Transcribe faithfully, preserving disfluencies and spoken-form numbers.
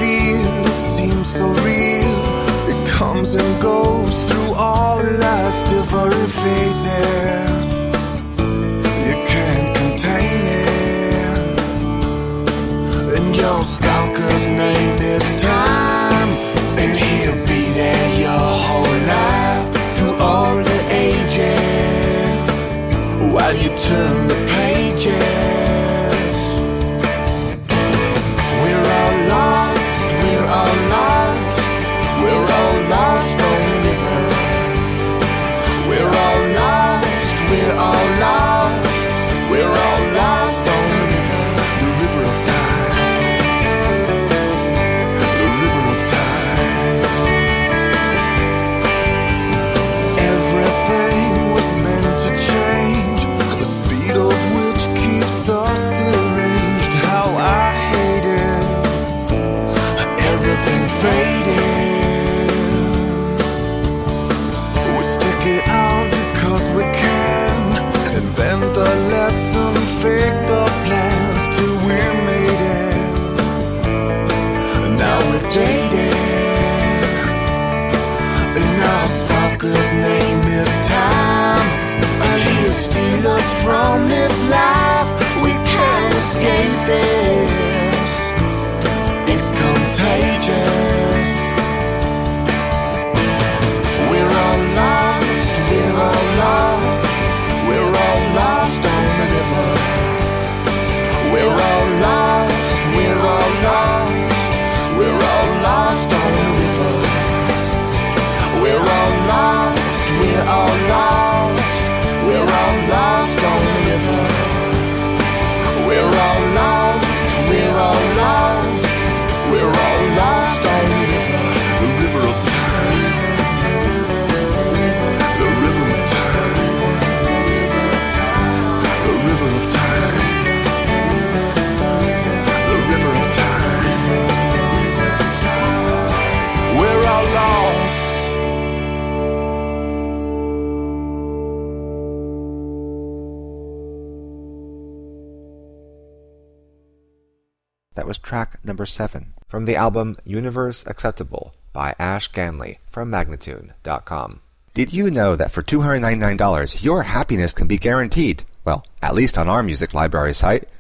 real, it seems so real. It comes and goes through all life's different phases. You can't contain it. And your stalker's name is time, and he'll be there your whole life through all the ages while you turn the pages. We're all lost, we're all lost, we're all lost on the river. We're all lost, we're all lost, we're all lost on the river. The river of time, the river of time. Everything was meant to change, the speed of which keeps us deranged. How I hate it, everything fading. We stick it out because we can, invent the lesson, fake the plans till we're made it. Now we're dating, and our stalker's name is time, and he'll steal us from this life. We can't escape this, it's contagious. We're all lost, we're all lost, we're all lost on the river. We're all lost, we're all lost, we're all lost on the river. We're all lost, we're all lost, we're all lost on the river. We're all lost, we're all lost, we're all lost on the river. The river of time, the river of time, the river of time, the river of time. We're all lost. That was track number seven from the album Universe Acceptable by Ash Ganley from Magnatune dot com. Did you know that for two hundred ninety-nine dollars your happiness can be guaranteed? Well, at least on our music library site.